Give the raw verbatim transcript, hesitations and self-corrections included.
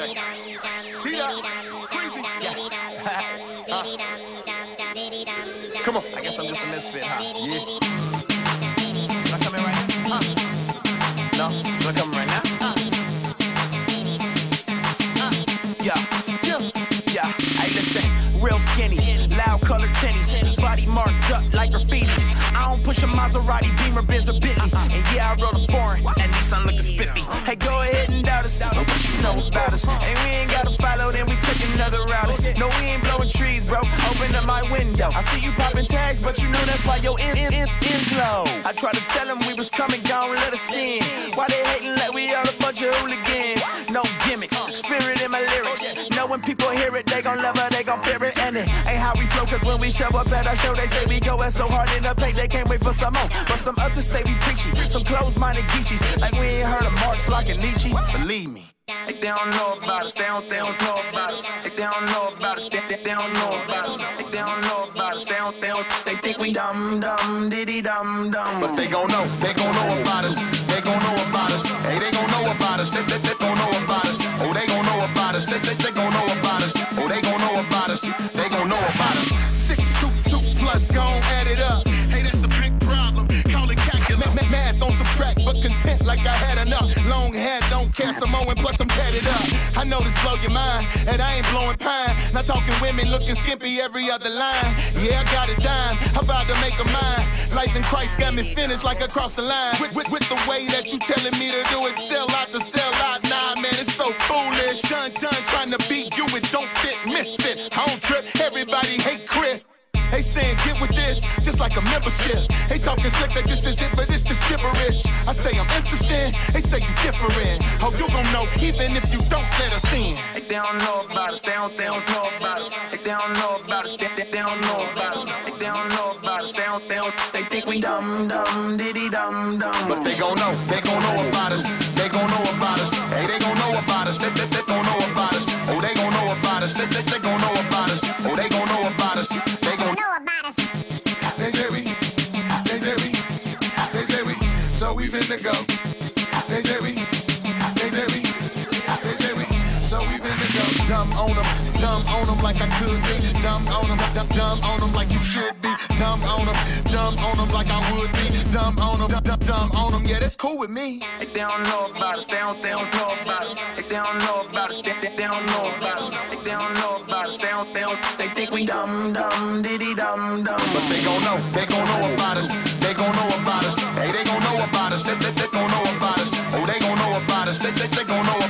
boy. T-Dot. Crazy. Yeah. uh. Come on. I guess I'm just a misfit, huh? Yeah. Should I come in right now? Huh? No? Should I come in right now? Uh. Uh. Yeah. Yeah. Yeah. Hey, listen. Real skinny, loud colored tinnies, body marked up like graffiti. I don't push a Maserati, Beamer, Benz, or Bentley. And yeah, I rode a foreign, and Nissan looking spiffy. Hey, go ahead and doubt us, but what you know about us? And we ain't gotta follow, then we take another route. No, we ain't blowing trees, bro. Open up my window. I see you popping tags, but you know that's why your in, in, in, in's low. I tried to tell them we was coming, gone, let us in. Why they hating like we all a bunch of hooligans? No gimmicks, spirit in my lyrics. Know when people hear it, they gon' love it, they gon' fear it. And it ain't how we flow, cause when we show up at our show, they say we going so hard in the paint, they can't wait for some more. But some others say we preachy, some closed-minded geechies, like we ain't heard of Marx, like a Nietzsche. Believe me. They don't know about us, they don't, they don't know about us. They don't know about us, they, they, they don't know about us. They don't know about us, they don't, they don't, they think we dumb, dumb, diddy dumb, dumb. But they gon' know, they gon' know about us. They gon' know about us. Hey, they gon' know about us. They, they, they gon' know about us. Oh, they gon' know about us. They, they, they gon' know about us. Oh, they gon' know about us. They gon' know about us. Six, two, two plus, gon' add it up. Hey, that's a big problem. Call it calculus. Ma- math don't subtract, but content like I had enough. Long hair, don't care, Samoan, plus I'm tatted up. I know this blow your mind, and I ain't blowing pine. Not talking women looking skimpy every other line. Yeah, I got it dime. I'm about to make a mine. Life in Christ got me finished like across the line. With, with, with the way that you telling me to do it, sell out to sell out. Nah, man, it's so foolish. Done, done, trying to beat you, it don't fit, misfit. I don't trip, everybody hate Chris. They saying get with this, just like a membership. They talking slick that this is it, but it's just gibberish. I say I'm interested, they say you different. Oh, you gon' know even if you don't let us in. They don't know about us, they don't, they don't know about us. They don't know about us, they, they, they don't know about us. They don't know about us, they don't, they don't, they think we dumb, dumb, diddy dumb, dumb. But they gon' know, they gon' know about us. They gon' know about us. Hey, they gon' know about us. They, they, they gon' know about us. Oh, they gon' know about us. They, they, they gon' know about us. Oh, they gon' know about us. They gon' know about us. They say we, they say we, they say we, so we finna go. They say we, they say we, they say we, so we finna go. Dumb on them, dumb on them like I could be. Dumb on them, dumb, dumb on them like you should be. Dumb on them, dumb on them like I would be. Dumb on them, dumb, dumb on them, yeah, that's cool with me. They don't know about us, they don't, they don't know about us. They don't know about us, they, they, they don't know about us. They don't know about us, they don't, they don't, they think we dumb, dumb, diddy dumb, dumb. But they gon' know, they gon' know about us. They gon' know about us. Hey, they gon' know about us. They, they, they gon' know about us. Oh, they gon' know about us. They, they, they gon' know about us.